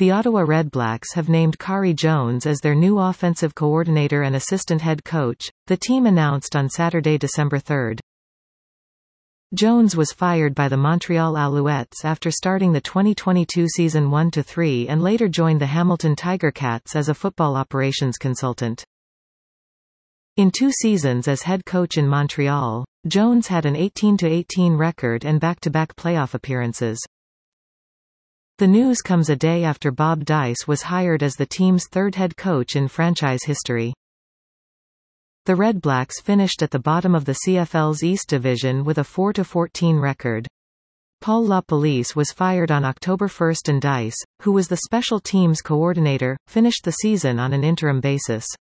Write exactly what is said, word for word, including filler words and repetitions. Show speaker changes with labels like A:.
A: The Ottawa Redblacks have named Khari Jones as their new offensive coordinator and assistant head coach, the team announced on Saturday, December third. Jones was fired by the Montreal Alouettes after starting the twenty twenty-two season one to three and later joined the Hamilton Tiger Cats as a football operations consultant. In two seasons as head coach in Montreal, Jones had an eighteen to eighteen record and back-to-back playoff appearances. The news comes a day after Bob Dice was hired as the team's third head coach in franchise history. The Redblacks finished at the bottom of the C F L's East Division with a four to fourteen record. Paul LaPolice was fired on October first and Dice, who was the special teams coordinator, finished the season on an interim basis.